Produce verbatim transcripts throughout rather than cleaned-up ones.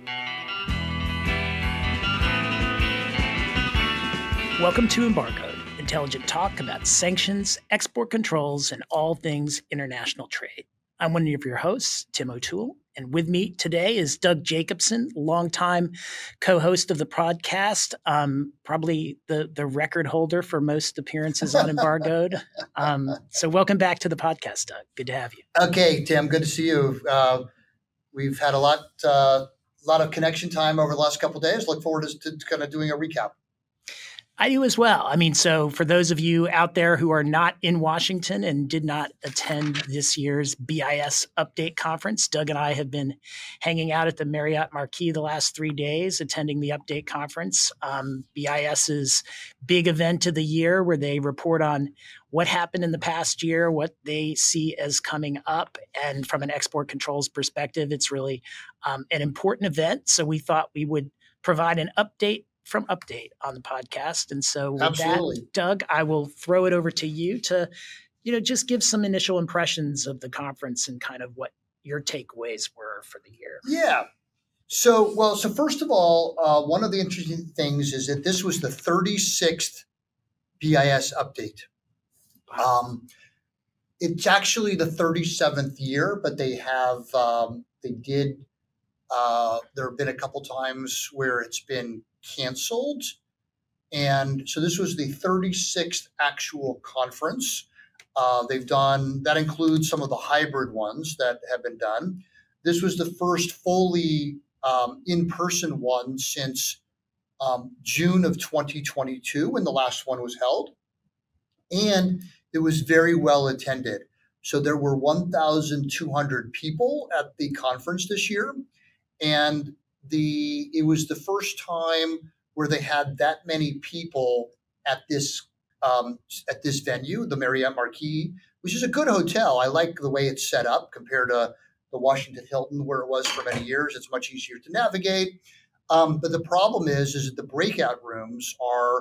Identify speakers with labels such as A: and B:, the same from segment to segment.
A: Welcome to Embargoed, intelligent talk about sanctions, export controls, and all things international trade. I'm one of your hosts, Tim O'Toole, and with me today is Doug Jacobson, longtime co-host of the podcast, um, probably the, the record holder for most appearances on Embargoed. Um, so welcome back to the podcast, Doug. Good to have you.
B: Okay, Tim, good to see you. Uh, we've had a lot, uh, lot of connection time over the last couple of days. Look forward to, to kind of doing a recap.
A: I do as well. I mean, so for those of you out there who are not in Washington and did not attend this year's B I S Update Conference, Doug and I have been hanging out at the Marriott Marquis the last three days, attending the Update Conference, um, BIS's big event of the year where they report on what happened in the past year, what they see as coming up. And from an export controls perspective, it's really um, an important event. So we thought we would provide an update from Update on the podcast. And so with
B: Absolutely.
A: that, Doug, I will throw it over to you to, you know, just give some initial impressions of the conference and kind of what your takeaways were for the year.
B: Yeah. So, well, so first of all, uh, one of the interesting things is that this was the thirty-sixth B I S update.
A: Wow.
B: Um, it's actually the thirty-seventh year, but they have, um, they did, uh, there have been a couple times where it's been canceled. And so this was the thirty-sixth actual conference. Uh, they've done, that includes some of the hybrid ones that have been done. This was the first fully um, in-person one since um, June of twenty twenty-two, when the last one was held. And it was very well attended. So there were one thousand two hundred people at the conference this year. And the it was the first time where they had that many people at this um, at this venue, the Marriott Marquis, which is a good hotel. I like the way it's set up compared to the Washington Hilton, where it was for many years. It's much easier to navigate. Um, but the problem is, is that the breakout rooms are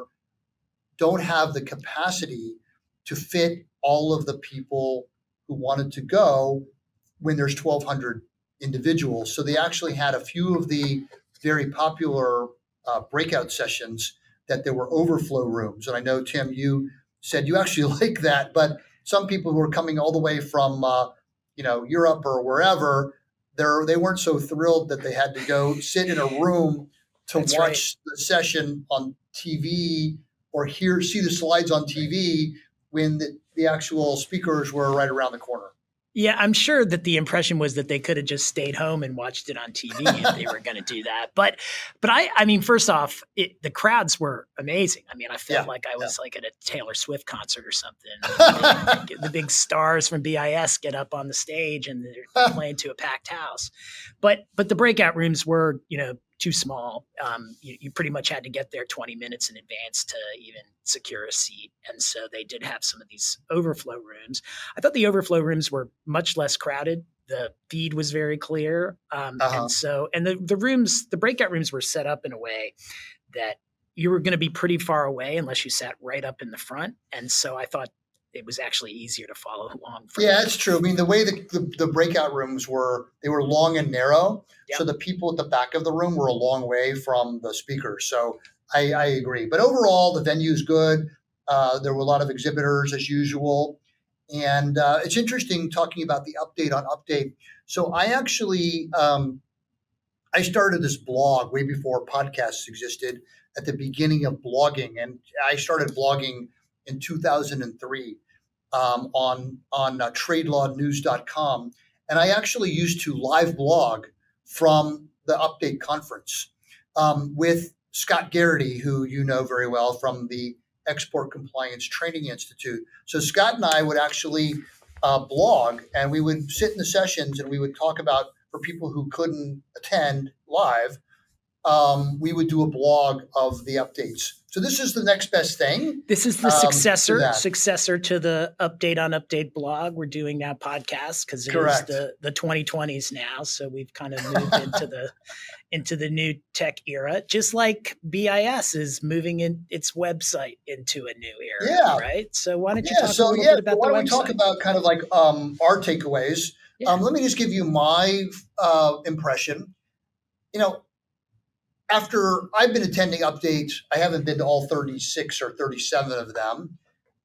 B: don't have the capacity to fit all of the people who wanted to go when there's twelve hundred individuals. So they actually had a few of the very popular uh, breakout sessions that there were overflow rooms. And I know, Tim, you said you actually like that, but some people who were coming all the way from, uh, you know, Europe or wherever, they're, they weren't so thrilled that they had to go sit in a room to
A: That's
B: watch
A: right.
B: the session on T V or hear, see the slides on T V when the, the actual speakers were right around the corner.
A: Yeah, I'm sure that the impression was that they could have just stayed home and watched it on T V if they were going to do that. But, but I, I mean, first off, it, the crowds were amazing. I mean, I felt
B: Yeah,
A: like I was
B: yeah.
A: like at a Taylor Swift concert or something. the, big, the big stars from B I S get up on the stage and they're playing to a packed house. But, but the breakout rooms were, you know, too small. Um, you, you pretty much had to get there twenty minutes in advance to even secure a seat. And so they did have some of these overflow rooms. I thought the overflow rooms were much less crowded. The feed was very clear. Um,
B: Uh-huh.
A: And so, and the, the rooms, the breakout rooms were set up in a way that you were going to be pretty far away unless you sat right up in the front. And so I thought it was actually easier to follow along. From
B: Yeah, it's true. I mean, the way the, the, the breakout rooms were, they were long and narrow.
A: Yep.
B: So the people at the back of the room were a long way from the speakers. So I, I agree. But overall, the venue is good. Uh, there were a lot of exhibitors as usual. And uh, it's interesting talking about the update on Update. So I actually, um, I started this blog way before podcasts existed at the beginning of blogging. And I started blogging in two thousand three. Um, on on uh, trade law news dot com. And I actually used to live blog from the Update conference um, with Scott Garrity, who you know very well from the Export Compliance Training Institute. So Scott and I would actually uh, blog, and we would sit in the sessions and we would talk about, for people who couldn't attend live, um, we would do a blog of the updates. So this is the next best thing.
A: This is the
B: um, to
A: successor,
B: that.
A: successor to the Update on Update blog. We're doing now podcasts because it
B: Correct.
A: is the, the twenty twenties now. So we've kind of moved into the into the new tech era, just like B I S is moving in its website into a new era.
B: Yeah.
A: Right. So why don't you
B: Yeah,
A: talk
B: so
A: a little
B: yeah,
A: bit about
B: why
A: the
B: don't we
A: website?
B: talk about kind of like um, our takeaways?
A: Yeah.
B: Um, let me just give you my uh, impression. You know, after I've been attending updates, I haven't been to all thirty-six or thirty-seven of them.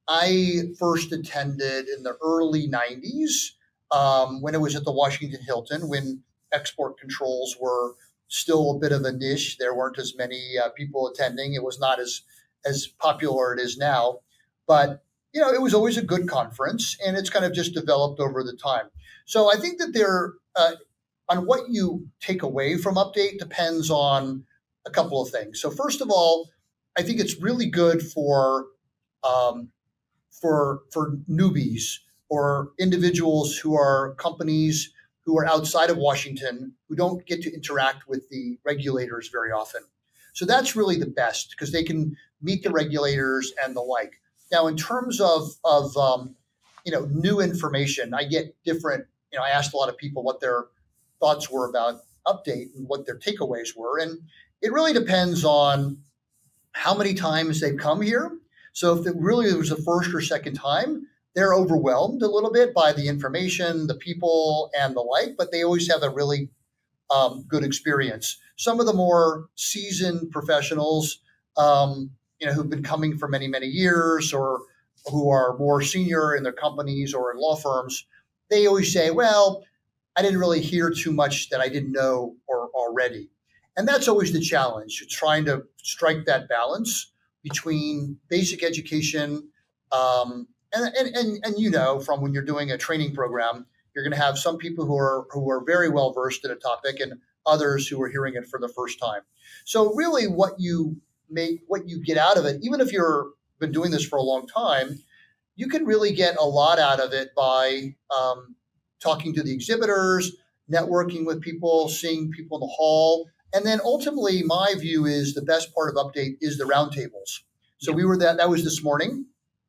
B: I first attended in the early nineties um, when it was at the Washington Hilton, when export controls were still a bit of a niche. There weren't as many uh, people attending. It was not as as popular it is now, but you know, it was always a good conference, and it's kind of just developed over the time. So I think that there, uh, on what you take away from update depends on a couple of things. So first of all, I think it's really good for um, for for newbies or individuals who are companies who are outside of Washington who don't get to interact with the regulators very often. So that's really the best because they can meet the regulators and the like. Now, in terms of of um, you know new information, I get different. You know, I asked a lot of people what their thoughts were about update and what their takeaways were, and it really depends on how many times they've come here. So if it really was the first or second time, they're overwhelmed a little bit by the information, the people, and the like, but they always have a really um, good experience. Some of the more seasoned professionals, um, you know, who've been coming for many, many years or who are more senior in their companies or in law firms, they always say, well, I didn't really hear too much that I didn't know or already. And that's always the challenge, trying to strike that balance between basic education um, and, and, and, and, you know, from when you're doing a training program, you're going to have some people who are who are very well versed in a topic and others who are hearing it for the first time. So really what you make, what you get out of it, even if you're been doing this for a long time, you can really get a lot out of it by um, talking to the exhibitors, networking with people, seeing people in the hall. And then ultimately, my view is the best part of Update is the roundtables. So we were that, that was this morning.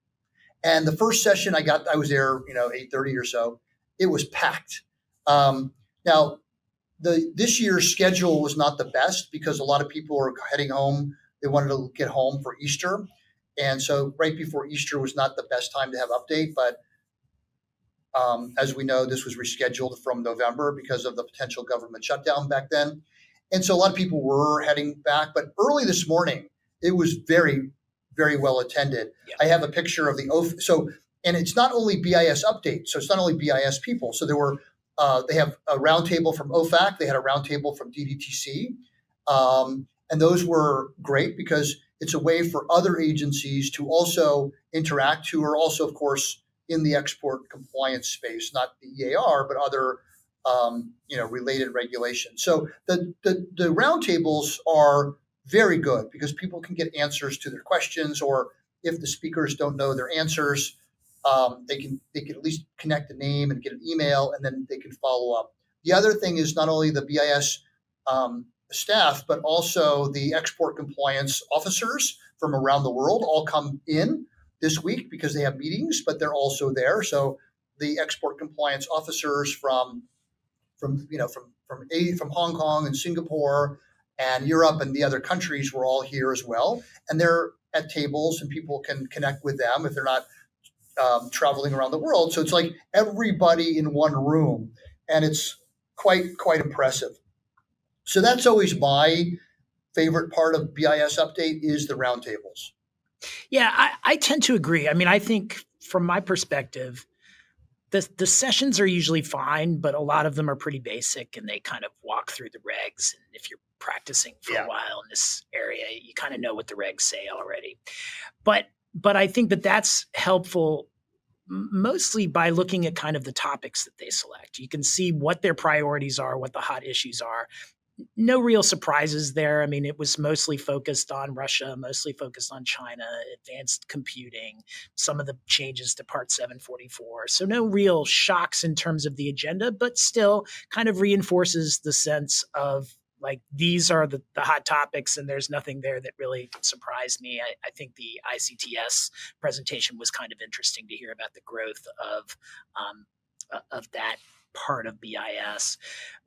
B: And the first session I got, I was there, you know, eight thirty or so. It was packed. Um, now, the this year's schedule was not the best because a lot of people were heading home. They wanted to get home for Easter. And so right before Easter was not the best time to have Update. But um, as we know, this was rescheduled from November because of the potential government shutdown back then. And so a lot of people were heading back. But early this morning, it was very, very well attended. Yeah. I have a picture of the O F. So, and it's not only B I S Update. So it's not only B I S people. So there were, uh, they have a roundtable from O F A C. They had a roundtable from D D T C. Um, and those were great because it's a way for other agencies to also interact, who are also, of course, in the export compliance space, not the E A R, but other um, you know, related regulations. So the, the, the roundtables are very good because people can get answers to their questions, or if the speakers don't know their answers, um, they can they can at least connect the name and get an email, and then they can follow up. The other thing is not only the B I S um, staff, but also the export compliance officers from around the world all come in this week because they have meetings, but they're also there. So the export compliance officers from from you know from from from Hong Kong and Singapore and Europe and the other countries were all here as well, and they're at tables and people can connect with them if they're not um, traveling around the world. So it's like everybody in one room, and it's quite quite impressive. So that's always my favorite part of B I S Update is the roundtables.
A: Yeah, I, I tend to agree. I mean, I think from my perspective, the the sessions are usually fine, but a lot of them are pretty basic, and they kind of walk through the regs. And if you're practicing for yeah. a while in this area, you kind of know what the regs say already. But but I think that that's helpful mostly by looking at kind of the topics that they select. You can see what their priorities are, what the hot issues are. No real surprises there. I mean, it was mostly focused on Russia, mostly focused on China, advanced computing, some of the changes to Part seven forty-four. So no real shocks in terms of the agenda, but still kind of reinforces the sense of like, these are the, the hot topics, and there's nothing there that really surprised me. I, I think the I C T S presentation was kind of interesting to hear about the growth of, um, of that part of B I S.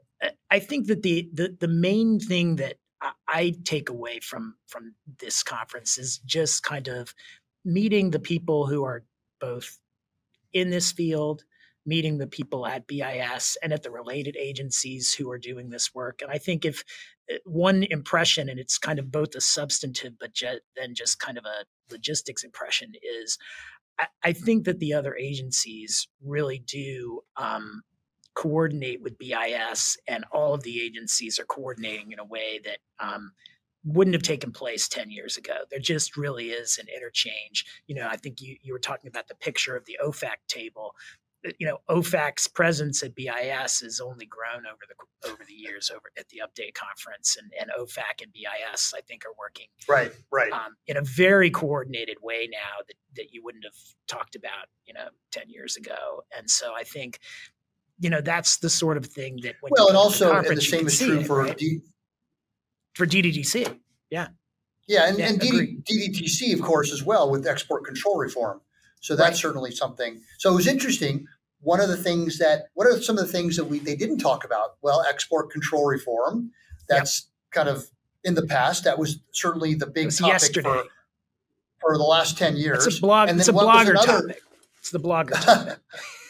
A: I think that the, the the main thing that I take away from from this conference is just kind of meeting the people who are both in this field, meeting the people at B I S and at the related agencies who are doing this work. And I think if one impression, and it's kind of both a substantive, but je- then just kind of a logistics impression, is I, I think that the other agencies really do um, coordinate with B I S, and all of the agencies are coordinating in a way that um, wouldn't have taken place ten years ago. There just really is an interchange. You know, I think you, you were talking about the picture of the O F A C table. You know, O F A C's presence at B I S has only grown over the over the years over at the Update conference, and, and O F A C and B I S, I think, are working
B: right, right,
A: um, in a very coordinated way now that, that you wouldn't have talked about, you know, ten years ago. And so I think, you know, that's the sort of thing that when
B: well,
A: you
B: and
A: come to
B: also,
A: the
B: and the
A: conference, you
B: same
A: can
B: is
A: see
B: true
A: it,
B: for
A: right?
B: D-
A: for D D G C. Yeah.
B: Yeah, and,
A: Yeah,
B: and D
A: agreed.
B: D T C, of course, as well with export control reform. So that's
A: Right.
B: certainly something. So it was interesting. One of the things that, what are some of the things that we they didn't talk about? Well, export control reform. That's kind of in the past. That was certainly the
A: It
B: big
A: was
B: topic
A: yesterday.
B: for for the last ten years.
A: It's a blog.
B: And
A: It's
B: then
A: a
B: what was
A: blogger
B: another?
A: topic. It's the blogger topic.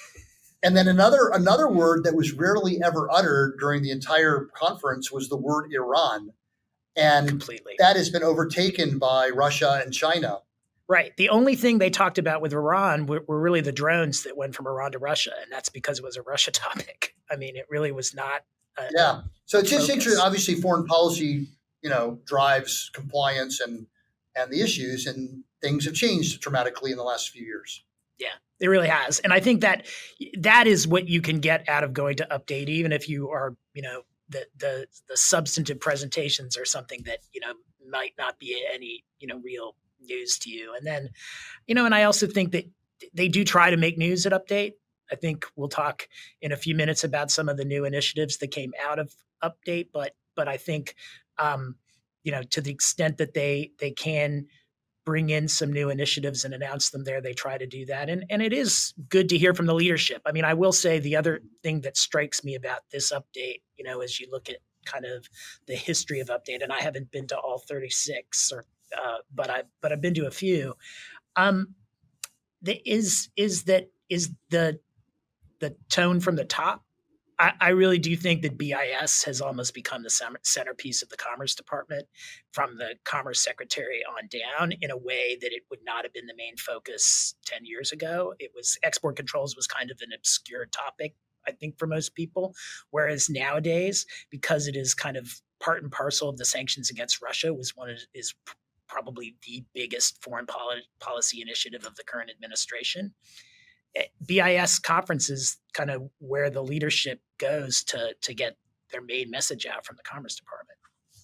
B: And then another another word that was rarely ever uttered during the entire conference was the word Iran, and
A: Completely.
B: that has been overtaken by Russia and China.
A: Right. The only thing they talked about with Iran were, were really the drones that went from Iran to Russia, and that's because it was a Russia topic. I mean, it really was not. A,
B: Yeah. So it's just
A: focus.
B: interesting. Obviously, foreign policy, you know, drives compliance and and the issues, and things have changed dramatically in the last few years.
A: Yeah, it really has. And I think that that is what you can get out of going to Update, even if you are, you know, the the the substantive presentations are something that, you know, might not be any, you know, real news to you. And then, you know, and I also think that they do try to make news at Update. I think we'll talk in a few minutes about some of the new initiatives that came out of Update, but but I think, um, you know, to the extent that they they can bring in some new initiatives and announce them there, they try to do that. And and it is good to hear from the leadership. I mean, I will say the other thing that strikes me about this Update, you know, as you look at kind of the history of Update, and I haven't been to all thirty-six, or uh, but I but I've been to a few. Um, the, is is that is the the tone from the top. I, I really do think that B I S has almost become the centerpiece of the Commerce Department, from the Commerce Secretary on down, in a way that it would not have been the main focus ten years ago. It was export controls was kind of an obscure topic, I think, for most people. Whereas nowadays, because it is kind of part and parcel of the sanctions against Russia, was one of, is probably the biggest foreign poli- policy initiative of the current administration. B I S conferences kind of where the leadership goes to to get their main message out from the Commerce Department.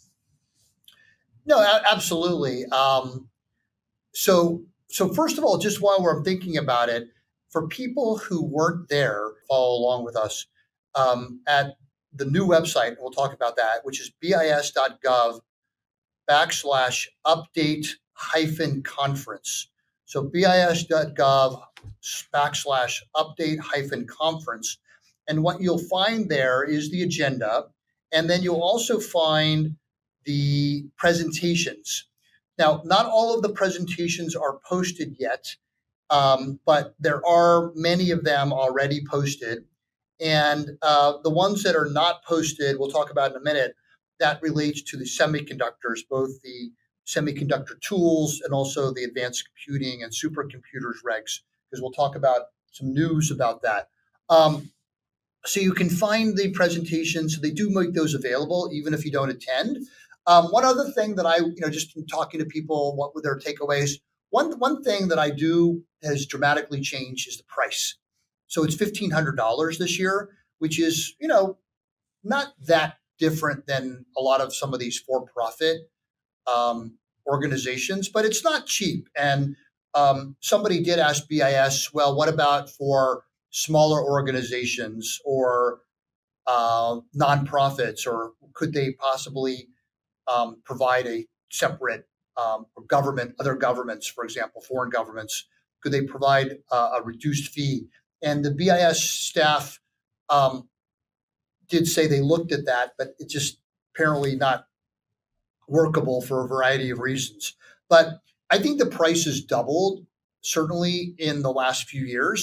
B: No, a- absolutely. Um, so, so first of all, just while we're thinking about it, for people who weren't there, follow along with us um, at the new website. We'll talk about that, which is bis.gov backslash update hyphen conference. So bis.gov backslash update hyphen conference. And what you'll find there is the agenda. And then you'll also find the presentations. Now, not all of the presentations are posted yet, um, but there are many of them already posted. And uh, the ones that are not posted, we'll talk about in a minute, that relates to the semiconductors, both the semiconductor tools and also the advanced computing and supercomputers regs, because we'll talk about some news about that. Um, so you can find the presentations. They do make those available, even if you don't attend. Um, one other thing that I, you know, just in talking to people, what were their takeaways? One one thing that I do has dramatically changed is the price. So it's fifteen hundred dollars this year, which is, you know, not that different than a lot of some of these for-profit um, organizations, but it's not cheap. And um, somebody did ask B I S, well, what about for smaller organizations or uh, nonprofits, or could they possibly um, provide a separate um, government, other governments, for example, foreign governments, could they provide uh, a reduced fee? And the B I S staff um, did say they looked at that, but it's just apparently not workable for a variety of reasons. But I think the price has doubled, certainly in the last few years.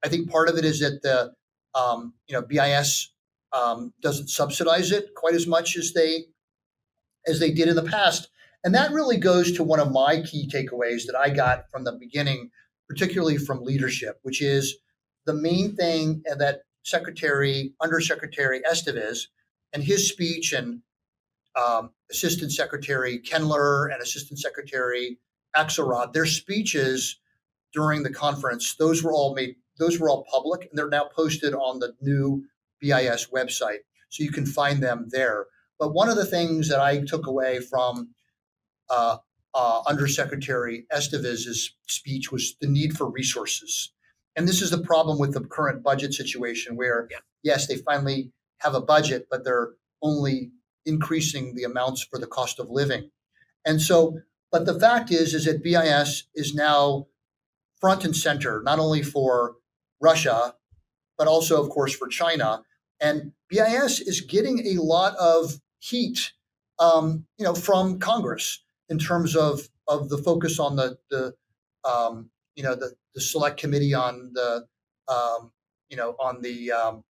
B: I think part of it is that the um, you know B I S um, doesn't subsidize it quite as much as they as they did in the past. And that really goes to one of my key takeaways that I got from the beginning, particularly from leadership, which is the main thing that Secretary, Undersecretary Estevez and his speech, and um, Assistant Secretary Kendler and Assistant Secretary Axelrod, their speeches during the conference, those were all made, those were all public, and they're now posted on the new B I S website. So you can find them there. But one of the things that I took away from uh, uh, Undersecretary Estevez's speech was the need for resources. And this is the problem with the current budget situation where,
A: Yeah.
B: yes, they finally have a budget, but they're only increasing the amounts for the cost of living. And so, but the fact is, is that B I S is now front and center, not only for Russia, but also, of course, for China. And B I S is getting a lot of heat, um, you know, from Congress in terms of of the focus on the the um, you know the the select committee on the um, you know on the um,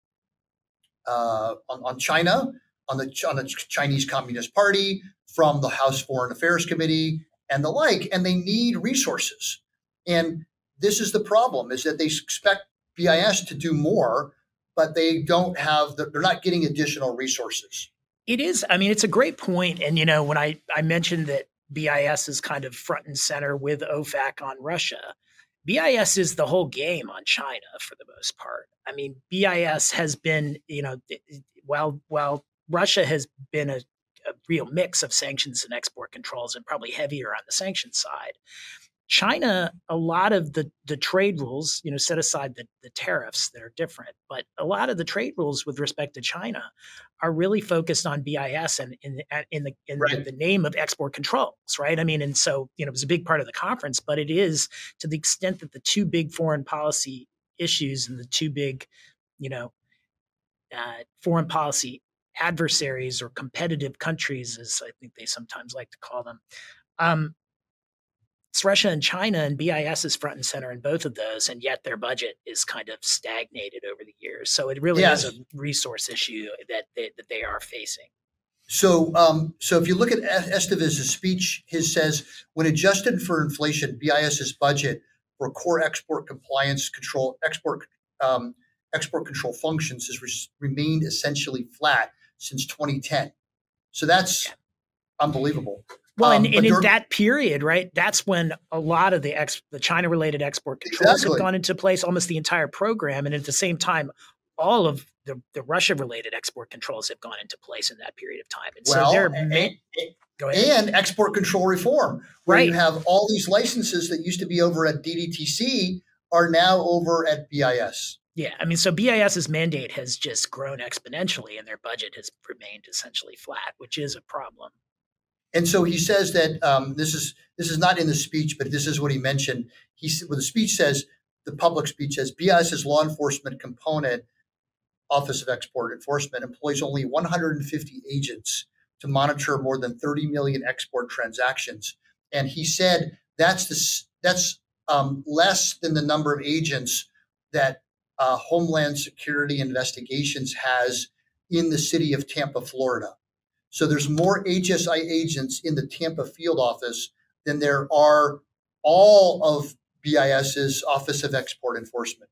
B: uh, on, on China, on the on the Chinese Communist Party, from the House Foreign Affairs Committee, and the like. And they need resources. And this is the problem: is that they expect B I S to do more, but they don't have. The, they're not getting additional resources.
A: It is. I mean, it's a great point. And you know, when I I mentioned that B I S is kind of front and center with O FAC on Russia, B I S is the whole game on China for the most part. I mean, B I S has been, you know, while while Russia has been a, a real mix of sanctions and export controls, and probably heavier on the sanctions side, China, a lot of the, the trade rules, you know, set aside the, the tariffs that are different, but a lot of the trade rules with respect to China are really focused on B I S and in, in the in
B: Right.
A: the name of export controls, right? I mean, and so, you know, it was a big part of the conference, but it is to the extent that the two big foreign policy issues and the two big, you know, uh, foreign policy adversaries or competitive countries, as I think they sometimes like to call them, um, it's Russia and China, and B I S is front and center in both of those, and yet their budget is kind of stagnated over the years. So it really
B: Yes.
A: is a resource issue that they, that they are facing.
B: So, um, so if you look at Estevez's speech, his says when adjusted for inflation, BIS's budget for core export compliance control, export um, export control functions has re- remained essentially flat since twenty ten. So that's
A: Yeah.
B: unbelievable.
A: Well, and,
B: Um,
A: and
B: but
A: in
B: dur-
A: that period, right, that's when a lot of the ex, the China-related export controls
B: Exactly.
A: have gone into place, almost the entire program, and at the same time, all of the, the Russia-related export controls have gone into place in that period of time. And
B: well,
A: so they're
B: and,
A: ma- go ahead.
B: and export control reform, where
A: Right.
B: you have all these licenses that used to be over at D D T C are now over at B I S.
A: Yeah, I mean, so BIS's mandate has just grown exponentially, and their budget has remained essentially flat, which is a problem.
B: And so he says that um, this is this is not in the speech, but this is what he mentioned. He well, the speech says, the public speech says, BIS's law enforcement component, Office of Export Enforcement, employs only one hundred fifty agents to monitor more than thirty million export transactions. And he said that's the, that's um, less than the number of agents that uh, Homeland Security Investigations has in the city of Tampa, Florida. So there's more H S I agents in the Tampa field office than there are all of BIS's Office of Export Enforcement.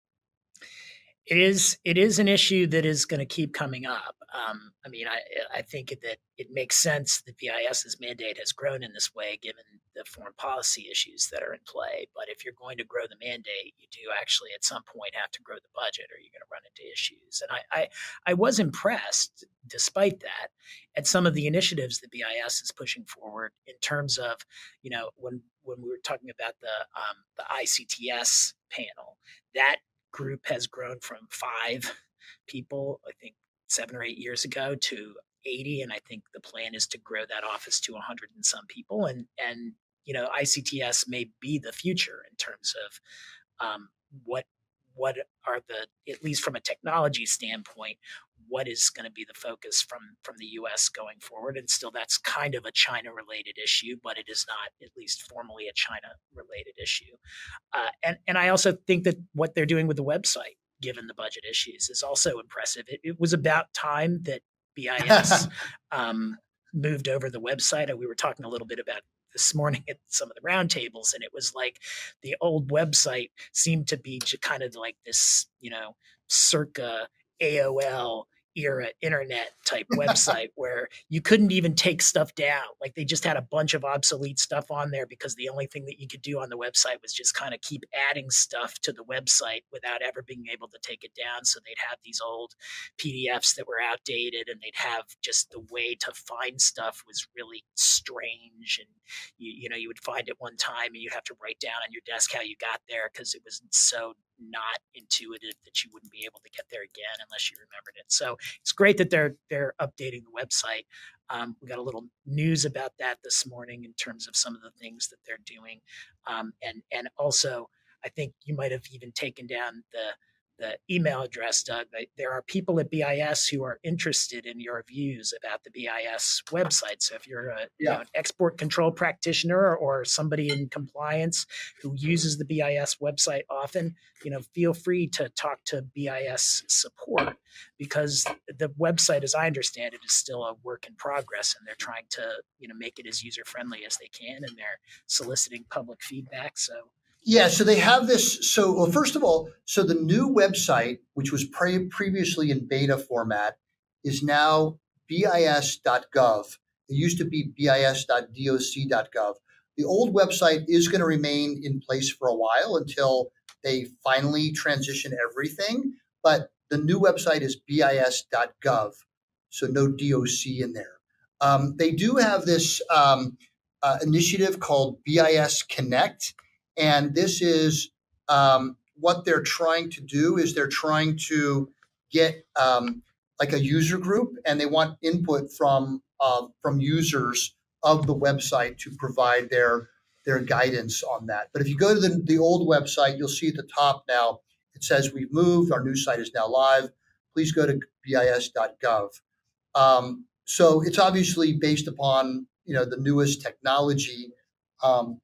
A: It is it is an issue that is going to keep coming up. Um, I mean, I I think that it makes sense that BIS's mandate has grown in this way, given the foreign policy issues that are in play. But if you're going to grow the mandate, you do actually at some point have to grow the budget, or you're going to run into issues. And I I, I was impressed, despite that, at some of the initiatives that B I S is pushing forward in terms of, you know, when when we were talking about the um, the I C T S panel, that group has grown from five people, I think seven or eight years ago, to eighty. And I think the plan is to grow that office to one hundred and some people. And, and, you know, I C T S may be the future in terms of um, what, what are the, at least from a technology standpoint, what is going to be the focus from from the U S going forward. And still, that's kind of a China-related issue, but it is not, at least formally, a China-related issue. Uh, and and I also think that what they're doing with the website, given the budget issues, is also impressive. It, it was about time that B I S um, moved over the website. We were talking a little bit about this morning at some of the roundtables, and it was like the old website seemed to be kind of like this, you know, circa A O L era internet type website where you couldn't even take stuff down. Like they just had a bunch of obsolete stuff on there because the only thing that you could do on the website was just kind of keep adding stuff to the website without ever being able to take it down. So they'd have these old P D Fs that were outdated, and they'd have just the way to find stuff was really strange. And you, you know, you would find it one time and you'd have to write down on your desk how you got there because it was so not intuitive that you wouldn't be able to get there again unless you remembered it. So it's great that they're they're updating the website. Um, we got a little news about that this morning in terms of some of the things that they're doing, um, and and also I think you might have even taken down the the email address, Doug. There are people at B I S who are interested in your views about the B I S website. So if you're a, yeah. you know, an export control practitioner or somebody in compliance who uses the B I S website often, you know, feel free to talk to B I S support, because the website, as I understand it, is still a work in progress, and they're trying to, you know, make it as user friendly as they can, and they're soliciting public feedback. So.
B: Yeah, so they have this. So, well, first of all, so the new website, which was pre- previously in beta format, is now B I S dot gov. It used to be B I S dot doc dot gov. The old website is going to remain in place for a while until they finally transition everything. But the new website is B I S dot gov, so no D O C in there. Um, they do have this um, uh, initiative called B I S Connect. And this is um, what they're trying to do is they're trying to get um, like a user group, and they want input from uh, from users of the website to provide their their guidance on that. But if you go to the, the old website, you'll see at the top now, it says we've moved, our new site is now live. Please go to B I S dot gov. Um, so it's obviously based upon, you know, the newest technology. Um,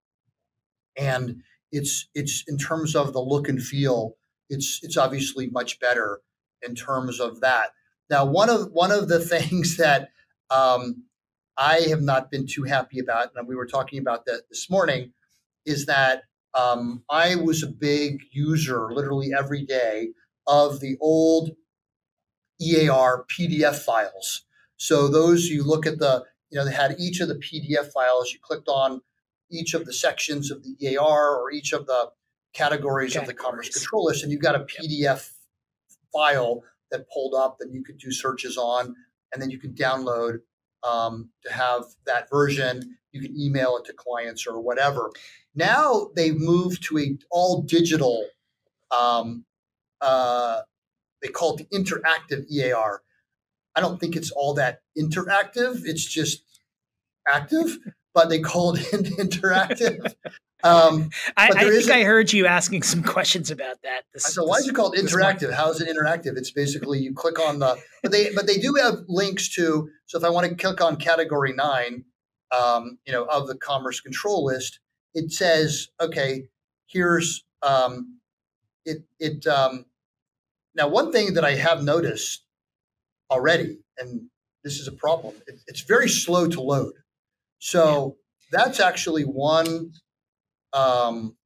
B: And it's it's in terms of the look and feel, it's it's obviously much better in terms of that. Now, one of one of the things that um, I have not been too happy about, and we were talking about that this morning, is that um, I was a big user, literally every day, of the old E A R P D F files. So those, you look at the, you know, they had each of the P D F files. You clicked on each of the sections of the E A R or each of the categories, categories. of the Commerce Control List, and you've got a P D F yep. file that pulled up that you could do searches on, and then you can download um, to have that version. You can email it to clients or whatever. Now they've moved to a all digital, um, uh, they call it the interactive E A R. I don't think it's all that interactive. It's just active. But they call it interactive. Um,
A: I, I think I heard you asking some questions about that. This,
B: so why is it called interactive? How is it interactive? It's basically you click on the, but they but they do have links to. So if I want to click on category nine, um, you know, of the Commerce Control List, it says, okay, here's um, it. It um, now one thing that I have noticed already, and this is a problem. It, it's very slow to load. So that's actually one. Um,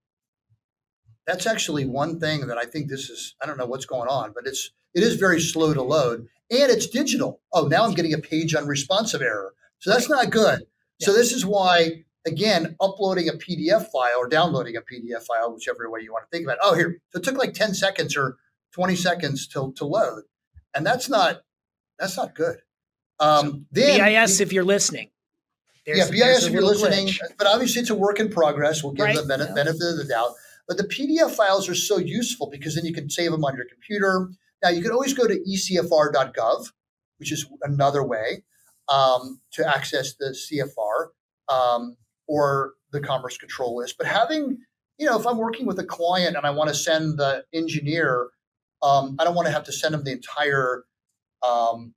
B: that's actually one thing that I think this is. I don't know what's going on, but it's it is very slow to load, and it's digital. Oh, now I'm getting a page unresponsive error. So that's not good. Yeah. So this is why, again, uploading a P D F file or downloading a P D F file, whichever way you want to think about it. Oh, here. So it took like ten seconds or twenty seconds to to load, and that's not that's not good. Um,
A: so then B I S, the, if you're listening.
B: There's, yeah, B I S if you're listening, glitch. But obviously it's a work in progress. We'll give right. the benefit, yeah. benefit of the doubt. But the P D F files are so useful because then you can save them on your computer. Now, you can always go to E C F R dot gov, which is another way um, to access the C F R um, or the Commerce Control List. But having, you know, if I'm working with a client and I want to send the engineer, um, I don't want to have to send them the entire um,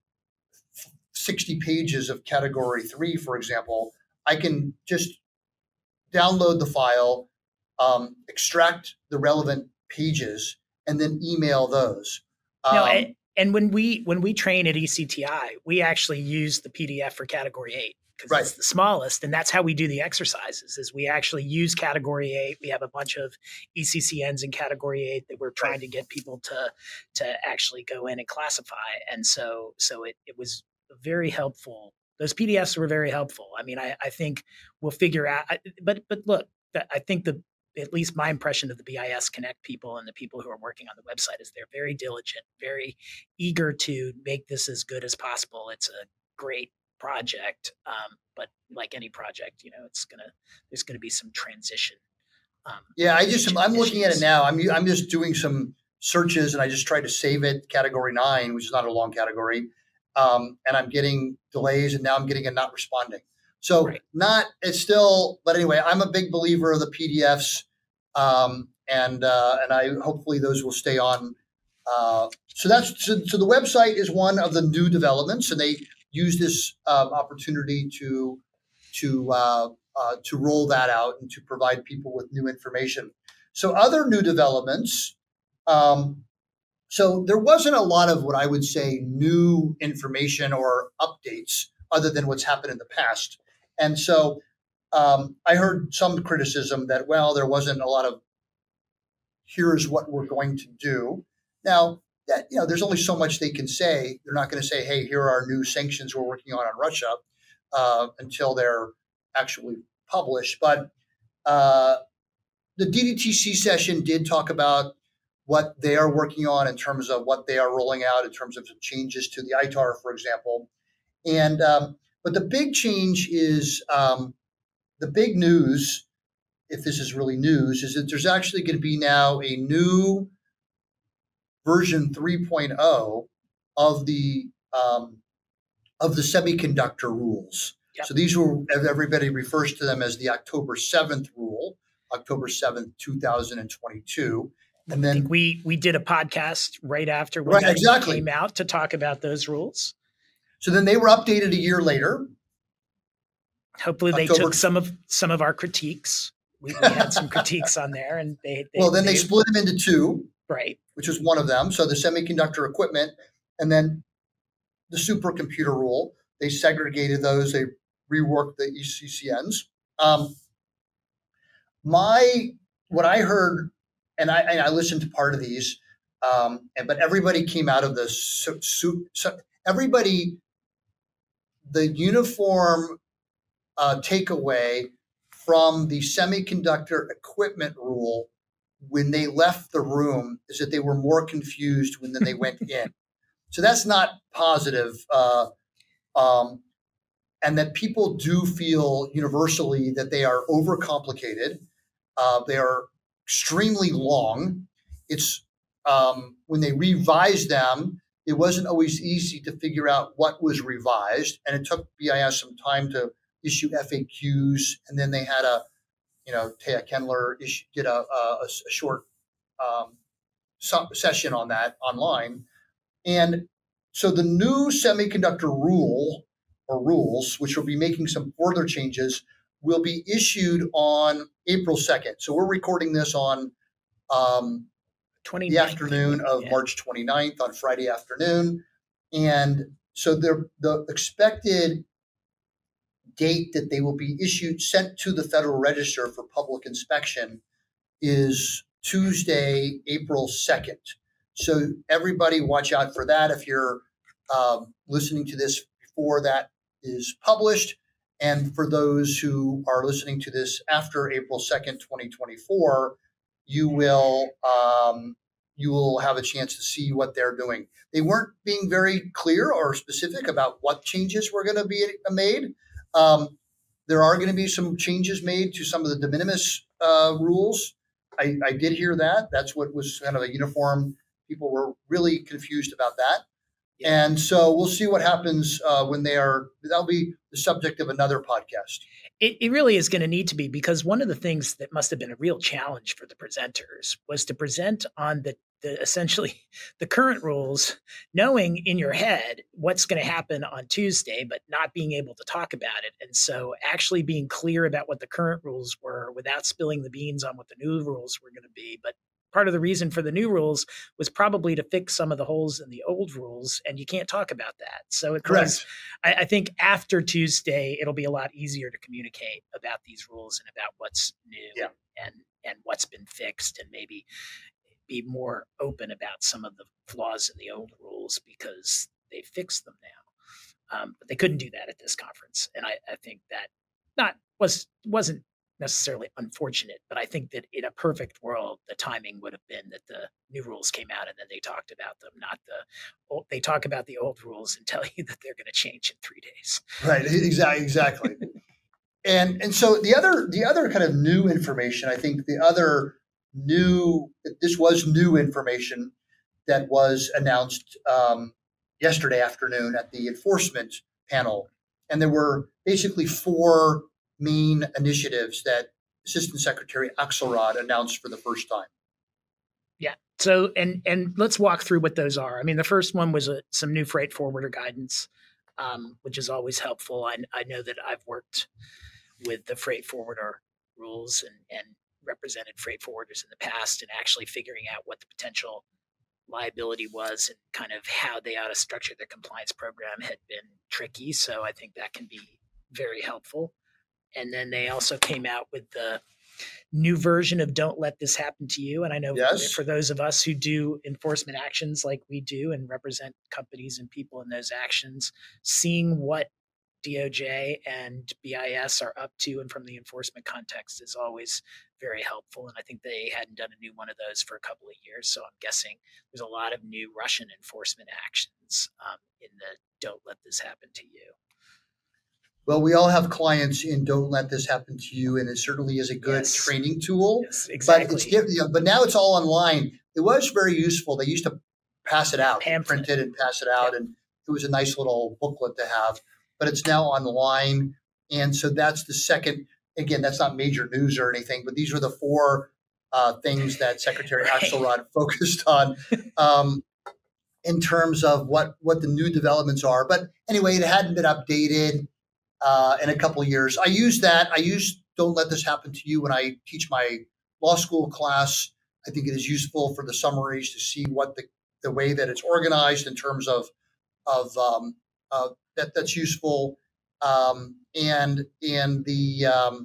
B: sixty pages of category three, for example, I can just download the file, um, extract the relevant pages, and then email those.
A: No,
B: Um,
A: and when we when we train at E C T I, we actually use the P D F for category eight because
B: right.
A: it's the smallest, and that's how we do the exercises. Is we actually use category eight. We have a bunch of E C C Ns in category eight that we're trying
B: Right.
A: to get people to to actually go in and classify. And so so it it was very helpful. Those P D Fs were very helpful. I mean, I, I think we'll figure out. But but look, I think the at least my impression of the B I S Connect people and the people who are working on the website is they're very diligent, very eager to make this as good as possible. It's a great project, um, but like any project, you know, it's gonna there's gonna be some transition. Um,
B: yeah, I just I'm looking at it
A: issues.
B: now. I'm I'm just doing some searches, and I just tried to save it category nine, which is not a long category, um, and I'm getting delays, and now I'm getting a not responding. So
A: Right.
B: not it's still, but anyway, I'm a big believer of the P D Fs, um, and uh, and I hopefully those will stay on. Uh, so that's so, so the website is one of the new developments, and they use this um, opportunity to to uh, uh, to roll that out and to provide people with new information. So other new developments. Um, so there wasn't a lot of what I would say new information or updates other than what's happened in the past. And so um, I heard some criticism that, well, there wasn't a lot of here's what we're going to do. Now, that, you know, there's only so much they can say. They're not going to say, hey, here are our new sanctions we're working on on Russia uh, until they're actually published. But uh, the D D T C session did talk about what they are working on in terms of what they are rolling out in terms of changes to the I T A R, for example. And um, but the big change is um, the big news, if this is really news, is that there's actually going to be now a new version 3.0 of the um, of the semiconductor rules.
A: Yep.
B: So these were, everybody refers to them as the October seventh rule, October seventh, two thousand twenty-two. And then
A: I think we we did a podcast right after when
B: right,
A: that
B: exactly.
A: came out to talk about those rules.
B: So then they were updated a year later.
A: Hopefully they
B: October
A: took some of some of our critiques. We, we had some critiques on there, and they, they
B: well then they,
A: they
B: split them into two,
A: right,
B: which was one of them. So the semiconductor equipment, and then the supercomputer rule. They segregated those. They reworked the E C C Ns. Um, my what I heard, and I, and I listened to part of these, um, and, but everybody came out of the so, so, so everybody the uniform uh, takeaway from the semiconductor equipment rule when they left the room is that they were more confused when then they went in. So that's not positive. Uh, um, and that people do feel universally that they are overcomplicated. Uh, they are extremely long. It's um, when they revised them, it wasn't always easy to figure out what was revised, and it took B I S some time to issue F A Qs, and then they had a, you know, Taya Kendler issue, did a, a, a short um, session on that online, and so the new semiconductor rule or rules, which will be making some further changes, will be issued on April second. So we're recording this on um, the afternoon of
A: yeah.
B: March twenty-ninth, on Friday afternoon. And so the, the expected date that they will be issued, sent to the Federal Register for public inspection is Tuesday, April second. So everybody watch out for that if you're um, listening to this before that is published. And for those who are listening to this after April second, twenty twenty-four, you will um, you will have a chance to see what they're doing. They weren't being very clear or specific about what changes were going to be made. Um, there are going to be some changes made to some of the de minimis uh, rules. I, I did hear that. That's what was kind of a uniform. People were really confused about that. Yeah. And so we'll see what happens uh, when they are, that'll be the subject of another podcast.
A: It, it really is going to need to be, because one of the things that must have been a real challenge for the presenters was to present on the the essentially the current rules, knowing in your head what's going to happen on Tuesday, but not being able to talk about it. And so actually being clear about what the current rules were without spilling the beans on what the new rules were going to be. But part of the reason for the new rules was probably to fix some of the holes in the old rules, and you can't talk about that. So it
B: Correct.
A: was, I, I think after Tuesday, it'll be a lot easier to communicate about these rules and about what's new
B: Yeah.
A: and, and what's been fixed, and maybe be more open about some of the flaws in the old rules because they fixed them now. Um, but they couldn't do that at this conference. And I, I think that not was, wasn't necessarily unfortunate, but I think that in a perfect world, the timing would have been that the new rules came out and then they talked about them, not the, old, they talk about the old rules and tell you that they're going to change in three days.
B: Right. Exactly. Exactly. and, and so the other, the other kind of new information, I think the other new, this was new information that was announced um, yesterday afternoon at the enforcement panel. And there were basically four main initiatives that Assistant Secretary Axelrod announced for the first time.
A: Yeah. So, and and let's walk through what those are. I mean, the first one was a, some new freight forwarder guidance, um, which is always helpful. I, I know that I've worked with the freight forwarder rules and, and represented freight forwarders in the past, and actually figuring out what the potential liability was and kind of how they ought to structure their compliance program had been tricky. So I think that can be very helpful. And then they also came out with the new version of Don't Let This Happen to You. And I know
B: Yes.
A: for those of us who do enforcement actions like we do and represent companies and people in those actions, seeing what D O J and B I S are up to and from the enforcement context is always very helpful. And I think they hadn't done a new one of those for a couple of years. So I'm guessing there's a lot of new Russian enforcement actions um, in the Don't Let This Happen to You.
B: Well, we all have clients in Don't Let This Happen to You, and it certainly is a good
A: Yes.
B: training tool.
A: Yes, exactly.
B: But it's different, you know, but now it's all online. It was very useful. They used to pass it out,
A: Pamphlet.
B: print it and pass it out, and it was a nice little booklet to have. But it's now online, and so that's the second. Again, that's not major news or anything, but these were the four uh, things that Secretary
A: Right.
B: Axelrod focused on um, in terms of what what the new developments are. But anyway, it hadn't been updated uh, in a couple of years. I use that. I use Don't Let This Happen to You when I teach my law school class. I think it is useful for the summaries to see what the, the way that it's organized in terms of of um, uh, that that's useful. Um, and and the um,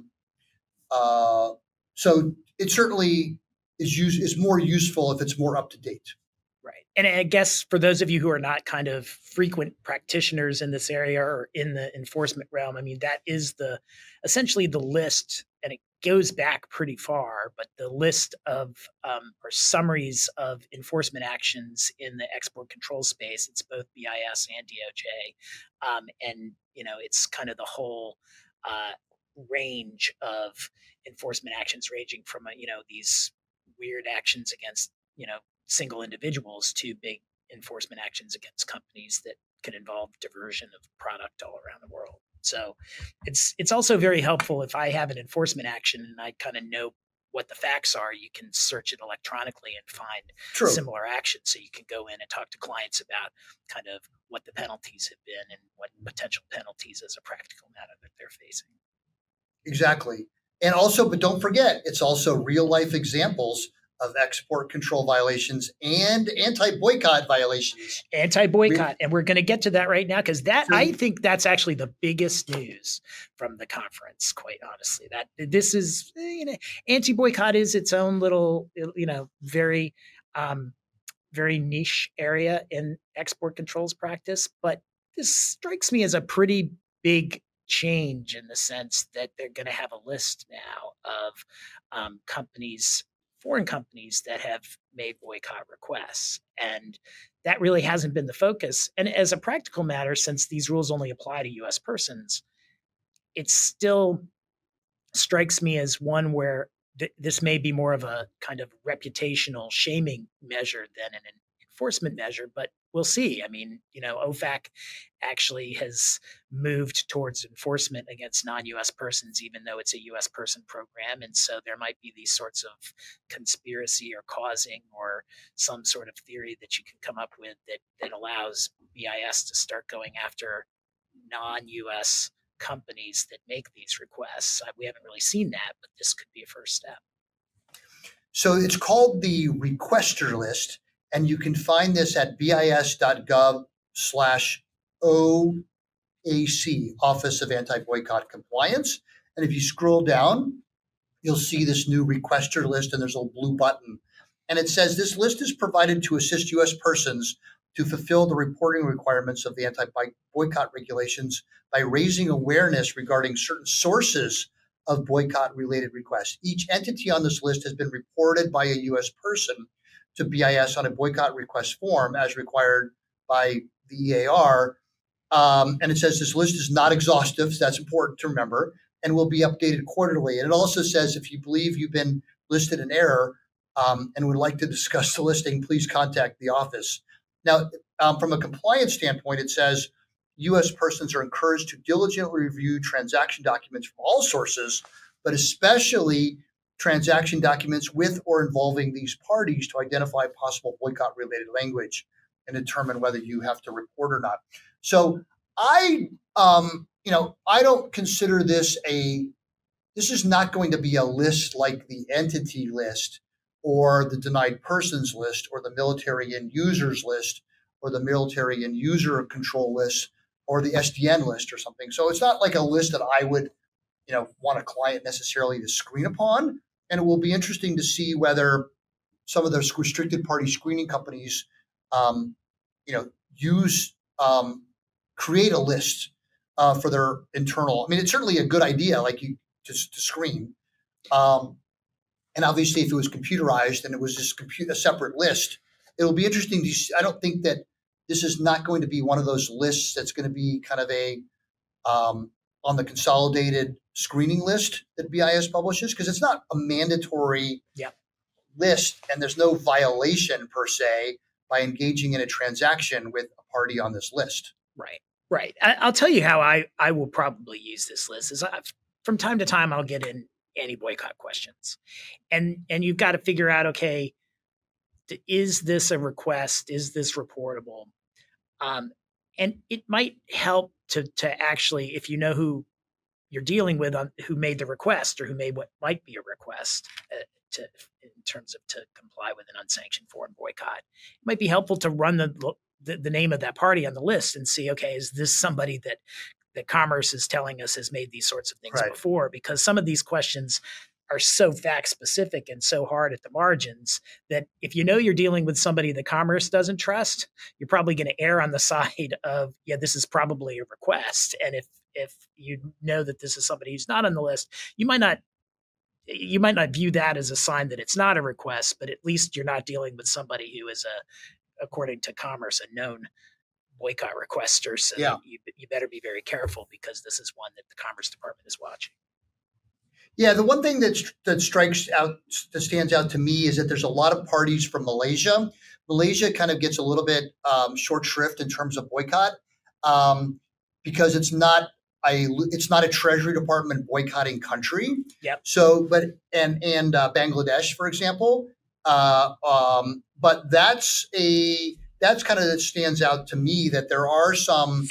B: uh, so it certainly is use is more useful if it's more up to date.
A: Right. And I guess for those of you who are not kind of frequent practitioners in this area or in the enforcement realm, I mean, that is the essentially the list, and it goes back pretty far, but the list of um, or summaries of enforcement actions in the export control space. It's both B I S and D O J. Um, and, you know, it's kind of the whole uh, range of enforcement actions ranging from, uh, you know, these weird actions against, you know, single individuals to big enforcement actions against companies that can involve diversion of product all around the world. So it's it's also very helpful if I have an enforcement action and I kind of know what the facts are. You can search it electronically and find
B: True.
A: similar actions. So you can go in and talk to clients about kind of what the penalties have been and what potential penalties as a practical matter that they're facing.
B: Exactly. And also, but don't forget, it's also real life examples of export control violations and anti-boycott violations.
A: Anti-boycott. And we're going to get to that right now, because that,
B: Sure.
A: I think that's actually the biggest news from the conference, quite honestly. That this is, you know, anti-boycott is its own little, you know, very, um, very niche area in export controls practice. But this strikes me as a pretty big change in the sense that they're going to have a list now of um, companies, foreign companies that have made boycott requests. And that really hasn't been the focus. And as a practical matter, since these rules only apply to U S persons, it still strikes me as one where th- this may be more of a kind of reputational shaming measure than an enforcement measure. But we'll see. I mean, you know, O FAC actually has moved towards enforcement against non-U S persons, even though it's a U S person program. And so there might be these sorts of conspiracy or causing or some sort of theory that you can come up with that, that allows B I S to start going after non-U S companies that make these requests. We haven't really seen that, but this could be a first step.
B: So it's called the requester list, and you can find this at bis.gov slash OAC, Office of Anti-Boycott Compliance. And if you scroll down, you'll see this new requester list, and there's a blue button. And it says this list is provided to assist U S persons to fulfill the reporting requirements of the anti-boycott regulations by raising awareness regarding certain sources of boycott-related requests. Each entity on this list has been reported by a U S person to B I S on a boycott request form as required by the E A R. Um, and it says this list is not exhaustive, so that's important to remember, and will be updated quarterly. And it also says if you believe you've been listed in error um, and would like to discuss the listing, please contact the office. Now, um, from a compliance standpoint, it says U S persons are encouraged to diligently review transaction documents from all sources, but especially transaction documents with or involving these parties to identify possible boycott-related language and determine whether you have to report or not. So I, um, you know, I don't consider this a, this is not going to be a list like the entity list or the denied persons list or the military end users list or the military end user control list or the S D N list or something. So it's not like a list that I would, you know, want a client necessarily to screen upon. And it will be interesting to see whether some of those restricted party screening companies, um, you know, use, um, create a list uh, for their internal. I mean, it's certainly a good idea, like you just to screen. Um, and obviously, if it was computerized and it was just compute a separate list, it will be interesting to see. I don't think that this is not going to be one of those lists that's going to be kind of a um, on the consolidated screening list that B I S publishes, because it's not a mandatory
A: yep.
B: list and there's no violation per se by engaging in a transaction with a party on this list.
A: Right, right. I, I'll tell you how I, I will probably use this list. Is I've, from time to time I'll get in anti-boycott questions, and and you've got to figure out, okay, is this a request? Is this reportable? Um, and it might help to to actually, if you know who you're dealing with, on who made the request or who made what might be a request uh, to in terms of to comply with an unsanctioned foreign boycott, it might be helpful to run the the, the name of that party on the list and see, okay, is this somebody that that Commerce is telling us has made these sorts of things
B: right.
A: before? Because some of these questions are so fact specific and so hard at the margins that if you know you're dealing with somebody that Commerce doesn't trust, you're probably going to err on the side of, yeah, this is probably a request. And if if you know that this is somebody who's not on the list, you might not you might not view that as a sign that it's not a request, but at least you're not dealing with somebody who is a, according to Commerce, a known boycott requester. So
B: yeah.
A: you, you better be very careful, because this is one that the Commerce Department is watching.
B: Yeah, the one thing that that strikes out, that stands out to me, is that there's a lot of parties from Malaysia. Malaysia kind of gets a little bit um, short shrift in terms of boycott um, because it's not a it's not a Treasury Department boycotting country.
A: Yep.
B: So, but and and uh, Bangladesh, for example, uh, um, but that's a that's kind of that stands out to me, that there are some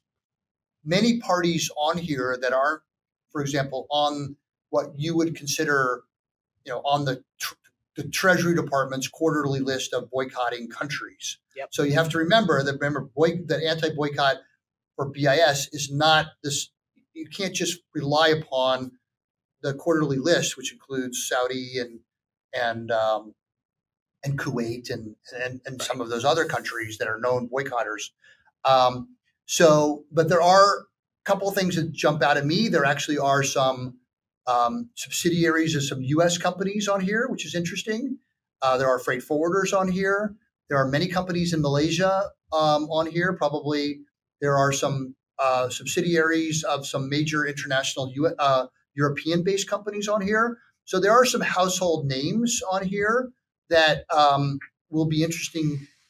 B: many parties on here that aren't, for example, on what you would consider, you know, on the tr- the Treasury Department's quarterly list of boycotting countries.
A: Yep.
B: So you have to remember that remember boy, that anti-boycott for B I S is not this. You can't just rely upon the quarterly list, which includes Saudi and and um, and Kuwait and and, and some of those other countries that are known boycotters. Um, so, but there are a couple of things that jump out at me. There actually are some Um, subsidiaries of some U S companies on here, which is interesting. Uh, there are freight forwarders on here. There are many companies in Malaysia um, on here. Probably there are some uh, subsidiaries of some major international U- uh, European-based companies on here. So there are some household names on here that um, will be interesting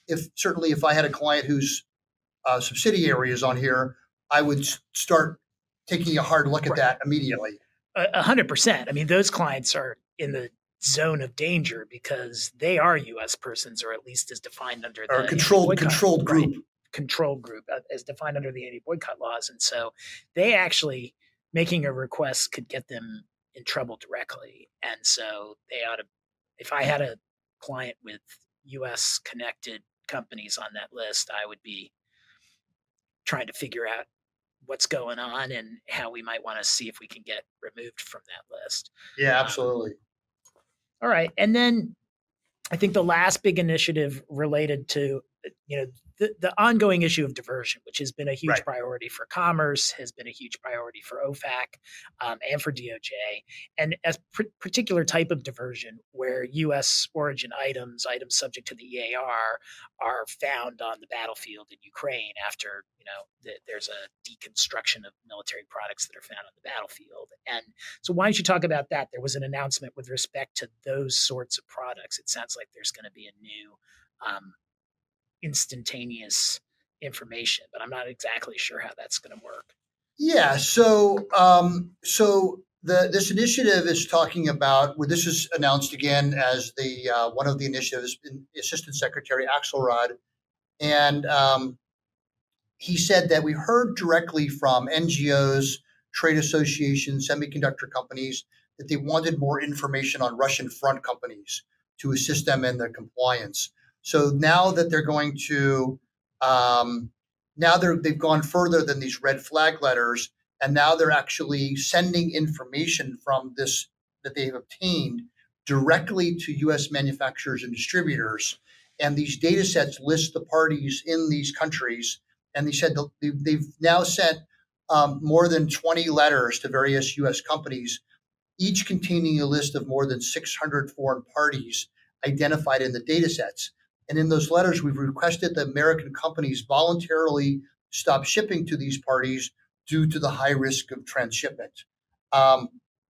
B: if certainly if I had a client whose uh, subsidiary is on here, I would s- start taking a hard look at
A: Right.
B: that immediately.
A: A a hundred percent. I mean, those clients are in the zone of danger because they are U S persons, or at least as defined under
B: Or
A: the
B: controlled
A: anti-boycott,
B: controlled
A: right,
B: group.
A: control group uh, as defined under the anti-boycott laws. And so they actually making a request could get them in trouble directly. And so they ought to, if I had a client with U S connected companies on that list, I would be trying to figure out what's going on and how we might want to see if we can get removed from that list.
B: Yeah,
A: Um,
B: absolutely.
A: all right. And then I think the last big initiative related to, you know, the, the ongoing issue of diversion, which has been a huge
B: Right.
A: priority for commerce, has been a huge priority for O FAC um, and for D O J, and as pr- particular type of diversion where U S origin items, items subject to the E A R, are found on the battlefield in Ukraine after, you know, the, there's a deconstruction of military products that are found on the battlefield. And so why don't you talk about that? There was an announcement with respect to those sorts of products. It sounds like there's going to be a new um, instantaneous information, but I'm not exactly sure how that's going to work.
B: Yeah. So, um, so the this initiative is talking about. Well, this is announced again as the uh, one of the initiatives. Assistant Secretary Axelrod, and um, he said that we heard directly from N G Os, trade associations, semiconductor companies that they wanted more information on Russian front companies to assist them in their compliance. So now that they're going to, um, now they're, they've gone further than these red flag letters, and now they're actually sending information from this that they've obtained directly to U S manufacturers and distributors. And these data sets list the parties in these countries, and they said they've now sent um, more than twenty letters to various U S companies, each containing a list of more than six hundred foreign parties identified in the data sets. And in those letters, we've requested that American companies voluntarily stop shipping to these parties due to the high risk of transshipment. Um,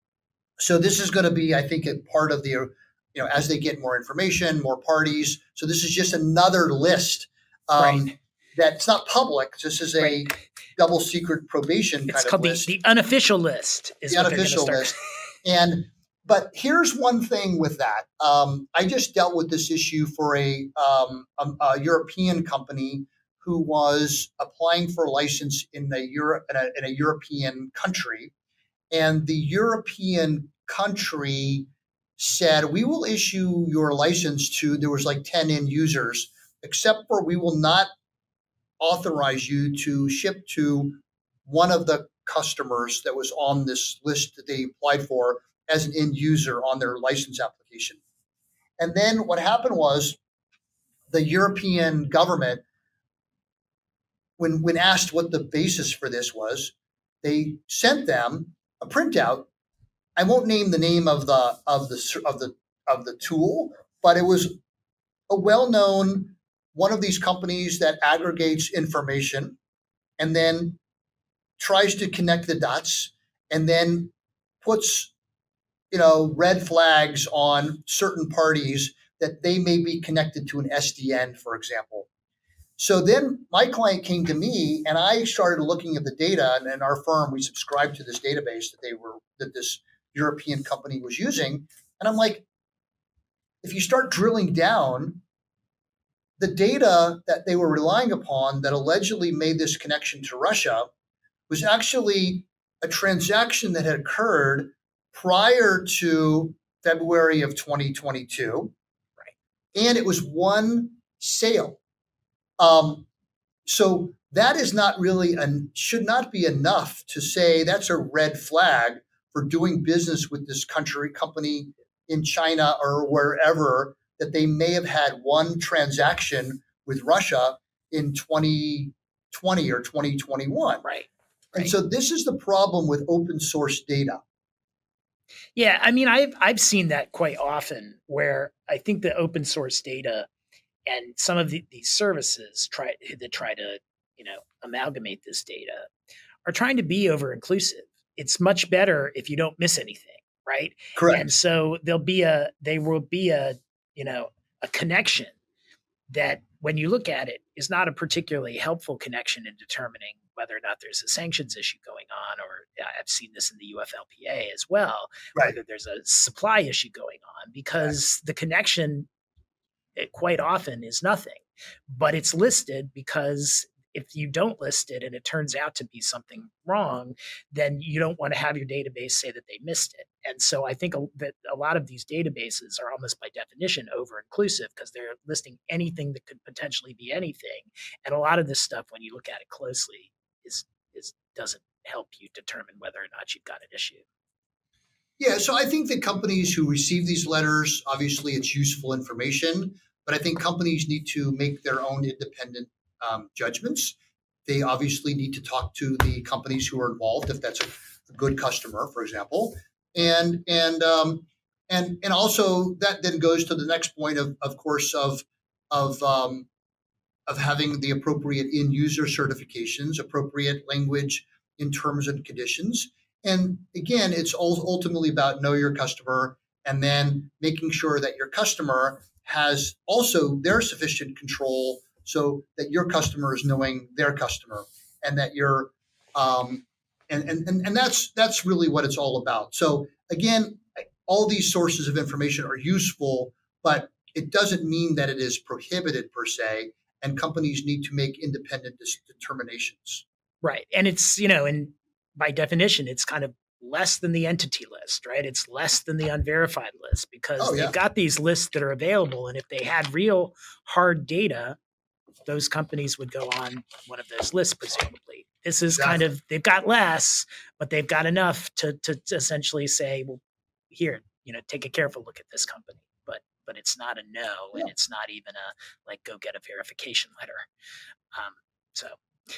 B: so this is going to be, I think, a part of the, you know, as they get more information, more parties. So this is just another list. Um,
A: Right.
B: That's not public. This is a
A: Right.
B: double secret probation
A: It's
B: kind of
A: called the,
B: list.
A: the unofficial list is
B: The
A: what they're going to
B: unofficial
A: start.
B: list. And but here's one thing with that. Um, I just dealt with this issue for a, um, a, a European company who was applying for a license in a Europe in a, in a European country, and the European country said, "We will issue your license to." There was like ten end users, except for we will not authorize you to ship to one of the customers that was on this list that they applied for as an end user on their license application. And then what happened was the European government, when, when asked what the basis for this was, they sent them a printout. I won't name the name of the of the of the of the tool, but it was a well-known one of these companies that aggregates information and then tries to connect the dots and then puts, you know, red flags on certain parties that they may be connected to an S D N, for example. So then my client came to me and I started looking at the data, and in our firm we subscribed to this database that they were that this European company was using. And I'm like, if you start drilling down, the data that they were relying upon that allegedly made this connection to Russia was actually a transaction that had occurred prior to February of twenty twenty-two. Right. And it was one sale. Um, so that is not really, an, should not be enough to say that's a red flag for doing business with this country, company in China or wherever, that they may have had one transaction with Russia in twenty twenty or twenty twenty-one.
A: Right.
B: And
A: Right.
B: so this is the problem with open source data.
A: Yeah, I mean, I've I've seen that quite often, where I think the open source data and some of the, these services try that try to, you know, amalgamate this data are trying to be over inclusive. It's much better if you don't miss anything, right?
B: Correct.
A: And so there'll be a they will be a, you know, a connection that when you look at it, is not a particularly helpful connection in determining whether or not there's a sanctions issue going on, or yeah, I've seen this in the U F L P A as well,
B: Right.
A: whether there's a supply issue going on, because right. the connection it quite often is nothing, but it's listed because if you don't list it and it turns out to be something wrong, then you don't want to have your database say that they missed it. And so I think a, that a lot of these databases are almost by definition over-inclusive because they're listing anything that could potentially be anything. And a lot of this stuff, when you look at it closely, is, is doesn't help you determine whether or not you've got an issue.
B: Yeah, so I think that companies who receive these letters, obviously it's useful information, but I think companies need to make their own independent um, judgments. They obviously need to talk to the companies who are involved, if that's a, a good customer, for example. And and um, and and also that then goes to the next point of, of course, of of um, of having the appropriate end user certifications, appropriate language in terms and conditions. And again, it's ultimately about know your customer, and then making sure that your customer has also their sufficient control so that your customer is knowing their customer, and that you're, um, and, and, and, and that's, that's really what it's all about. So again, all these sources of information are useful, but it doesn't mean that it is prohibited per se, and companies need to make independent dis- determinations.
A: Right. And it's, you know, and by definition, it's kind of less than the entity list, right? It's less than the unverified list because oh, yeah. they've got these lists that are available. And if they had real hard data, those companies would go on one of those lists, presumably. This is exactly. kind of, they've got less, but they've got enough to, to, to essentially say, well, here, you know, take a careful look at this company. But but it's not a no, yeah. and it's not even a, like, go get a verification letter. Um, so,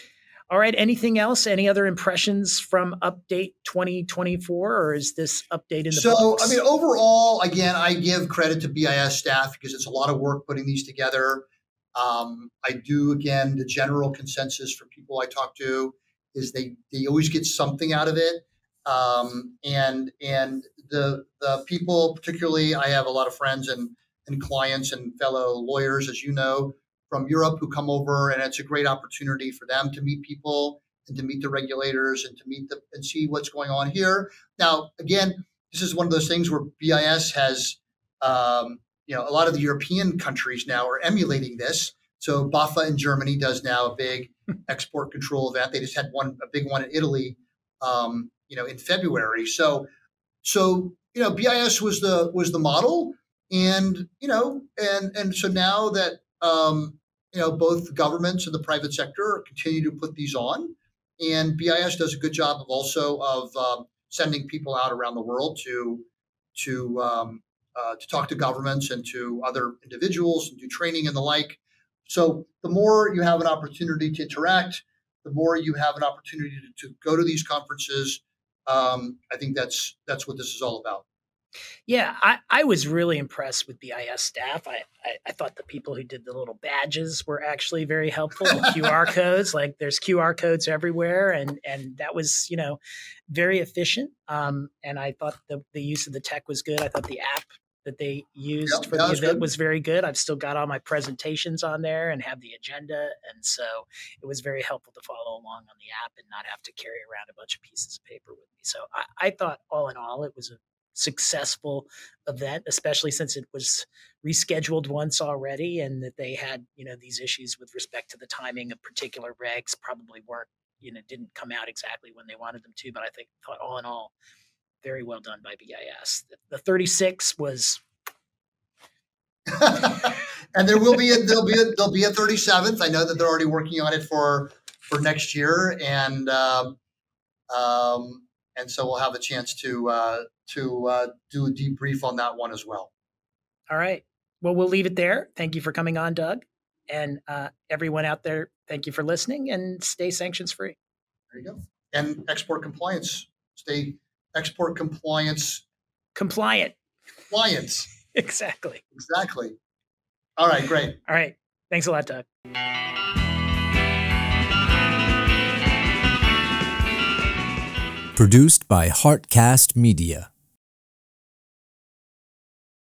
A: all right, anything else? Any other impressions from Update twenty twenty-four, or is this update in the
B: So,
A: books?
B: I mean, overall, again, I give credit to B I S staff because it's a lot of work putting these together. Um, I do, again, the general consensus for people I talk to is they, they always get something out of it. Um, and and the the people, particularly, I have a lot of friends and, and clients and fellow lawyers, as you know, from Europe who come over, and it's a great opportunity for them to meet people and to meet the regulators and to meet the and see what's going on here. Now, again, this is one of those things where B I S has, um, you know, a lot of the European countries now are emulating this. So BAFA in Germany does now a big export control event. They just had one, a big one in Italy, um, you know, in February. So, so you know, B I S was the was the model, and you know, and and so now that um, you know, both governments and the private sector continue to put these on, and B I S does a good job of also of um, sending people out around the world to to um, uh, to talk to governments and to other individuals and do training and the like. So the more you have an opportunity to interact, the more you have an opportunity to, to go to these conferences. Um, I think that's that's what this is all about.
A: Yeah, I, I was really impressed with B I S staff. I, I, I thought the people who did the little badges were actually very helpful. The Q R codes, like there's Q R codes everywhere, and and that was, you know, very efficient. Um, and I thought the, the use of the tech was good. I thought the app that they used yep, for the event good. was very good. I've still got all my presentations on there and have the agenda. And so it was very helpful to follow along on the app and not have to carry around a bunch of pieces of paper with me. So I, I thought all in all, it was a successful event, especially since it was rescheduled once already, and that they had, you know, these issues with respect to the timing of particular regs probably weren't, you know, didn't come out exactly when they wanted them to. But I think thought all in all, very well done by B I S. The, the thirty-six was,
B: and there will be a, there'll be a, there'll be a thirty-seventh. I know that they're already working on it for for next year, and um, um, and so we'll have a chance to uh, to uh, do a debrief on that one as well.
A: All right. Well, we'll leave it there. Thank you for coming on, Doug, and uh, everyone out there. Thank you for listening, and stay sanctions free.
B: There you go. And export compliance. Stay export compliance
A: compliant.
B: Compliance.
A: Exactly.
B: Exactly. All right. Great.
A: All right. Thanks a lot, Doug.
C: Produced by Heartcast Media.